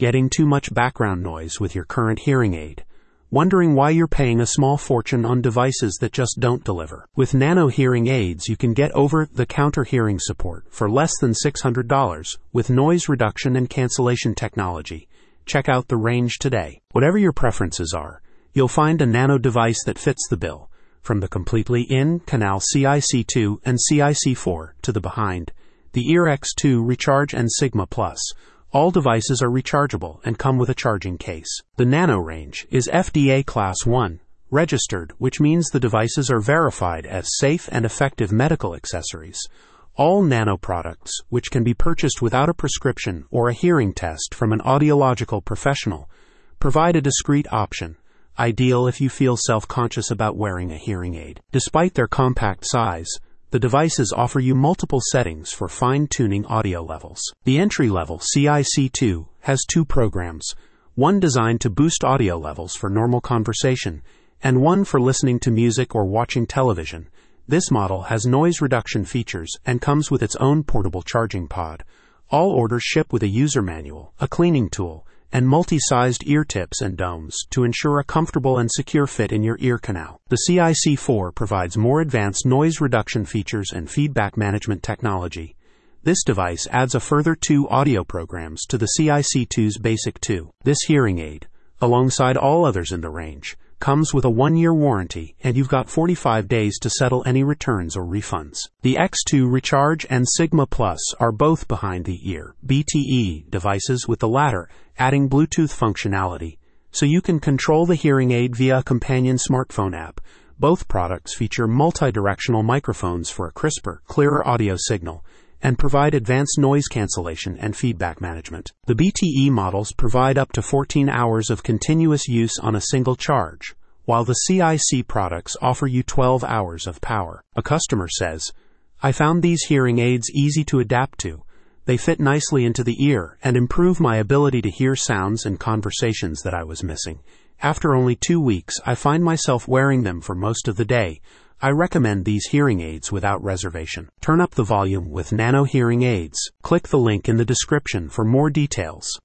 Getting too much background noise with your current hearing aid? Wondering why you're paying a small fortune on devices that just don't deliver? With Nano hearing aids, you can get over-the-counter hearing support for less than $600 with noise reduction and cancellation technology. Check out the range today. Whatever your preferences are, you'll find a Nano device that fits the bill, from the completely in-canal CIC2 and CIC4 to the behind, the Ear X2 Recharge and Sigma Plus. All devices are rechargeable and come with a charging case. The Nano range is FDA Class 1 registered, which means the devices are verified as safe and effective medical accessories. All Nano products, which can be purchased without a prescription or a hearing test from an audiological professional, provide a discreet option, ideal if you feel self-conscious about wearing a hearing aid. Despite their compact size, the devices offer you multiple settings for fine-tuning audio levels. The entry-level CIC2 has 2 programs, one designed to boost audio levels for normal conversation, and one for listening to music or watching television. This model has noise reduction features and comes with its own portable charging pod. All orders ship with a user manual, a cleaning tool, and multi-sized ear tips and domes to ensure a comfortable and secure fit in your ear canal. The CIC4 provides more advanced noise reduction features and feedback management technology. This device adds a further 2 audio programs to the CIC2's basic 2. This hearing aid, alongside all others in the range, comes with a 1-year warranty, and you've got 45 days to settle any returns or refunds. The X2 Recharge and Sigma Plus are both behind-the-ear BTE devices, with the latter adding Bluetooth functionality, so you can control the hearing aid via a companion smartphone app. Both products feature multi-directional microphones for a crisper, clearer audio signal, and provide advanced noise cancellation and feedback management. The BTE models provide up to 14 hours of continuous use on a single charge, while the CIC products offer you 12 hours of power. A customer says, "I found these hearing aids easy to adapt to. They fit nicely into the ear and improve my ability to hear sounds and conversations that I was missing. After only 2 weeks, I find myself wearing them for most of the day. I recommend these hearing aids without reservation." Turn up the volume with Nano hearing aids. Click the link in the description for more details.